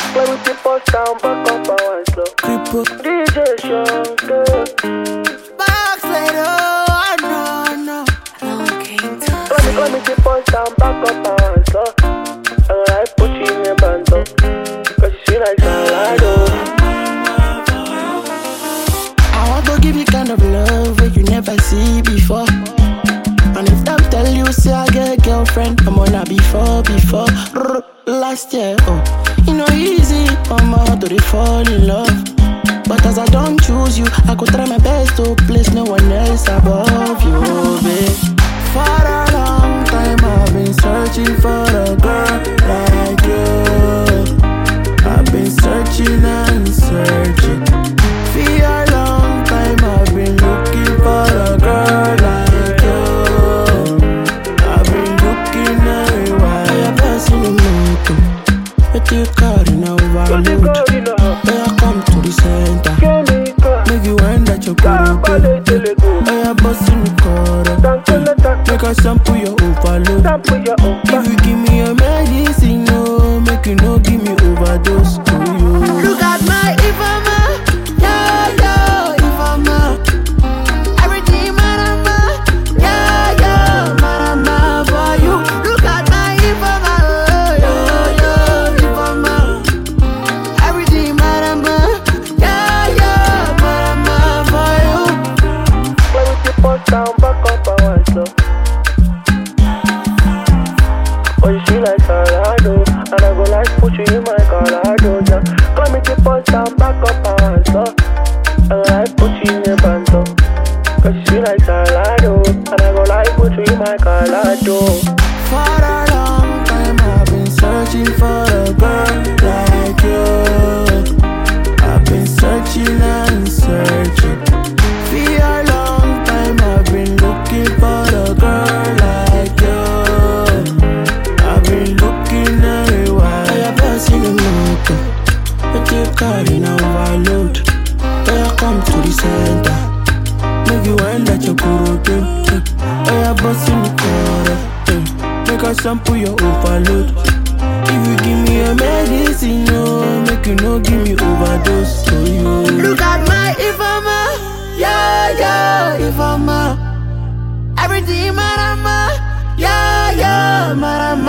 Play with the bus down, back up and one slow. Cripple. DJ Shankar. Backslide, no. Play with the bus down, back up and one slow. And I put you in your band up, cause you feel like Salado. I want to give you kind of love that you never see before. And if them tell you, say I get a girlfriend, I'm on a before. Last year, you know easy, mama, to fall in love. But as I don't choose you, I could try my best to place no one else above you, babe. For a long time I've been searching for a girl like you. I've been searching and searching. For a long time I've been looking for a girl like you. I've been looking everywhere. I have seen a motor, but you car in overload. I come to the center, make you wind that your good. I have busting the car, make I sample your overload. If you give me a medicine, no, make you no give me overdose to you. Look at my Ifama, yeah, Ifama. Everything marama, yeah, marama for you. Look at my Ifama, yeah, Ifama. Everything marama, yeah, marama for you. Play with the bus down, back up and one slow. Oh, you feel like Salado, and I go like put you in my Colorado, yeah. Call me the bus down, back up and one slow. And I put you in your band up, cause you feel like Salado, and I go like put you in my Colorado. For a long time I've been searching for a girl like you. I've been searching and searching. For a long time I've been looking for a girl like you. I've been looking everywhere. I have seen a motor, but you car in overload. I come to the center, make you wind that your good. I have busting the car, make I sample your overload. If you give me a medicine, no, make you no give me overdose to you. Look at my Ifama, yeah, Ifama. Everything marama, yeah, marama.